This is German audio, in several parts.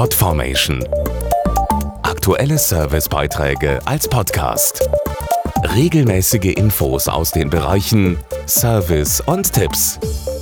Podformation. Aktuelle Servicebeiträge als Podcast. Regelmäßige Infos aus den Bereichen Service und Tipps.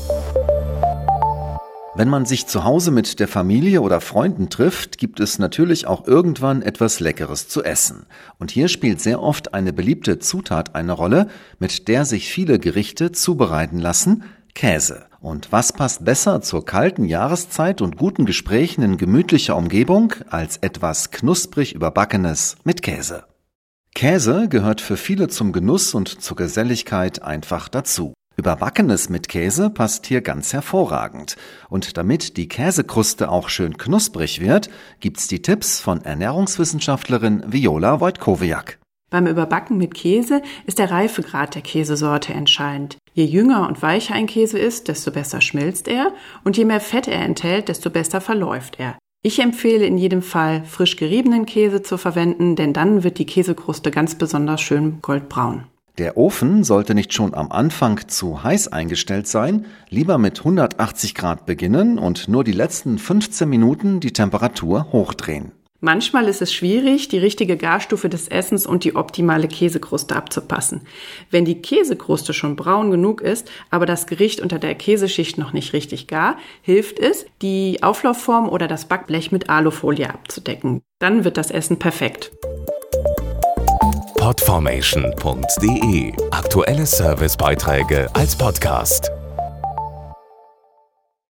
Wenn man sich zu Hause mit der Familie oder Freunden trifft, gibt es natürlich auch irgendwann etwas Leckeres zu essen. Und hier spielt sehr oft eine beliebte Zutat eine Rolle, mit der sich viele Gerichte zubereiten lassen: Käse. Und was passt besser zur kalten Jahreszeit und guten Gesprächen in gemütlicher Umgebung als etwas knusprig Überbackenes mit Käse? Käse gehört für viele zum Genuss und zur Geselligkeit einfach dazu. Überbackenes mit Käse passt hier ganz hervorragend. Und damit die Käsekruste auch schön knusprig wird, gibt's die Tipps von Ernährungswissenschaftlerin Viola Wojtkowiak. Beim Überbacken mit Käse ist der Reifegrad der Käsesorte entscheidend. Je jünger und weicher ein Käse ist, desto besser schmilzt er, und je mehr Fett er enthält, desto besser verläuft er. Ich empfehle in jedem Fall, frisch geriebenen Käse zu verwenden, denn dann wird die Käsekruste ganz besonders schön goldbraun. Der Ofen sollte nicht schon am Anfang zu heiß eingestellt sein, lieber mit 180 Grad beginnen und nur die letzten 15 Minuten die Temperatur hochdrehen. Manchmal ist es schwierig, die richtige Garstufe des Essens und die optimale Käsekruste abzupassen. Wenn die Käsekruste schon braun genug ist, aber das Gericht unter der Käseschicht noch nicht richtig gar, hilft es, die Auflaufform oder das Backblech mit Alufolie abzudecken. Dann wird das Essen perfekt. Podformation.de. Aktuelle Servicebeiträge als Podcast.